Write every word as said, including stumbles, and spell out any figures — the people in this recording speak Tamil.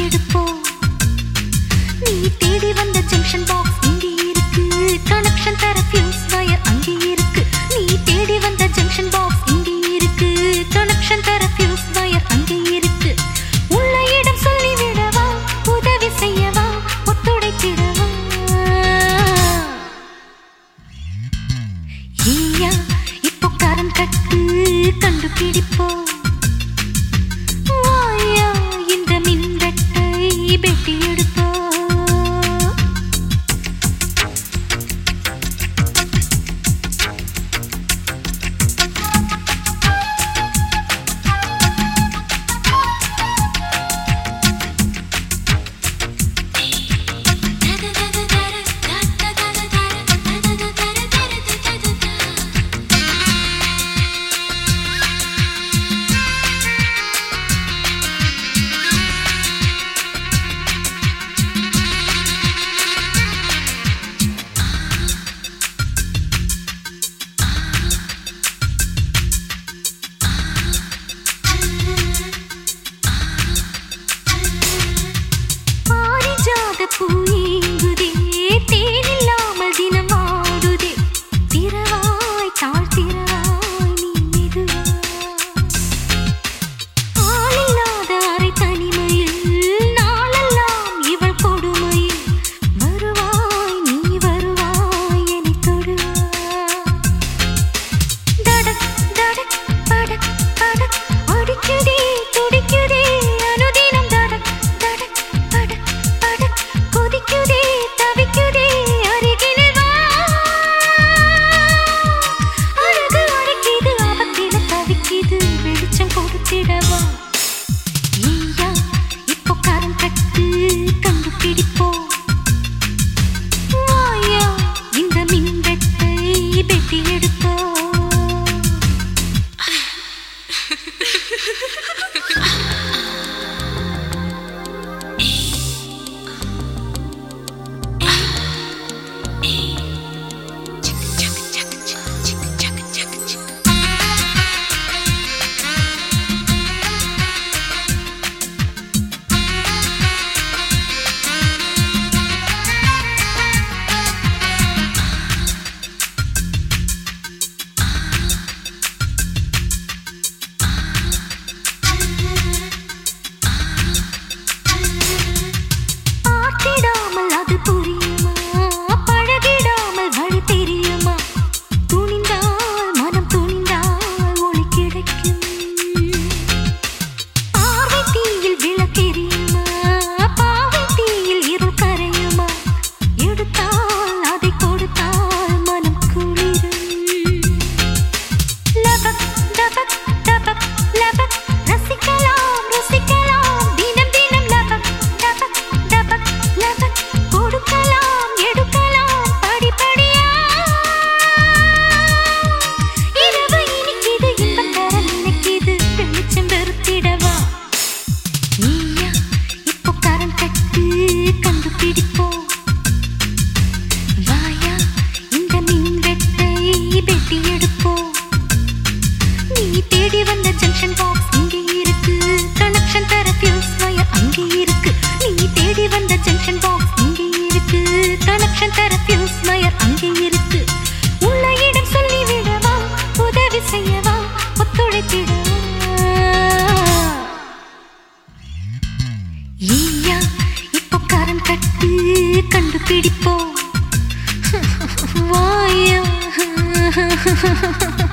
எடுப்போம். நீ தேடி வந்த ஜங்ஷன் பாக்ஸ் இங்கே இருக்கு, கனெக்ஷன் தர ஃபியூஸ் வயர் அங்கே இருக்கு. நீ தேடி வந்த ஜங்ஷன் பாக்ஸ் இங்கே இருக்கு, கனெக்ஷன் தர ஃபியூஸ் வயர் அங்கே இருக்கு. உள்ள இடம் சொல்லிவிடவா, உதவி செய்யவா, ஒத்துழைத்திடவா? ஈயா இப்போ கரம் கட்டு கண்டுபிடிப்போம். வாயா இந்த மின்வெட்டை வெட்டி எடுப்போம். பூங்குதே தேனில்லாமல் தினம் ஆடுதே, திரவாய் தாழ் திரவாய் நீ மெதுவா. ஆளில்லாத அரை தனிமையில் நாளெல்லாம் இவள் கொடுமையில், வருவாய் நீ வருவாய் என்னை தொடுவா. தடக் தடக் படக் படக் அடிக்குதே துடிக்குதே அனுதினம், தடக் தடக் படக் படக் கொதிக்குதே தவிக்குதே அருகிலே வா. அழகு அழைக்குது ஆபத்தில தவிக்குது, வெளிச்சம் கொடுத்திடவா? நீயா இப்போ கரம் கட்டு கண்டுபிடிப்போம். வாயா இந்த மின்வெட்டை வெட்டி எடுப்போம். பார்த்திடாமல் அது புரியுமா, பழகிடாமல் வழி தெரியுமா? துணிந்தால் மனம் துணிந்தால் ஒளி கிடைக்கும். பார்வை தீயில் விளக்கெரியுமா, பாவை தீயில் இருள் கரையுமா? எடுத்தால் அதை கொடுத்தால் மனம் குளிரும். லபக் டபக் டபக் லபக் ரசிக்கலாம் ருசிக்கலாம் தினம் தினம், லபக் டபக் டபக் லபக் கொடுக்கலாம் எடுக்கலாம் படிப்படியா. இரவு இனிக்குது இன்பம் தர நினைக்குது, வெளிச்சம் வெறுத்திடவா? நீயா இப்போ கரம் கட்டு கண்டுபிடிப்போம். வாயா இந்த மின்வெட்டை வெட்டி எடுப்போம். நீ தேடி வந்த ஜங்ஷன் பாக்ஸ் இங்கே இருக்கு, கனெக்ஷன் தர ஃபியூஸ் வயர் அங்கே இருக்கு. நீ தேடி வந்த ஜங்ஷன் பாக்ஸ் இங்கே இருக்கு, கனெக்ஷன் தர ஃபியூஸ் வயர் அங்கே இருக்கு. உள்ள இடம் சொல்லிவிடவா, உதவி செய்யவா, ஒத்துழைத்திடவா? ஈயா இப்போ கரம் கட்டு கண்டுபிடிப்போம். வாயா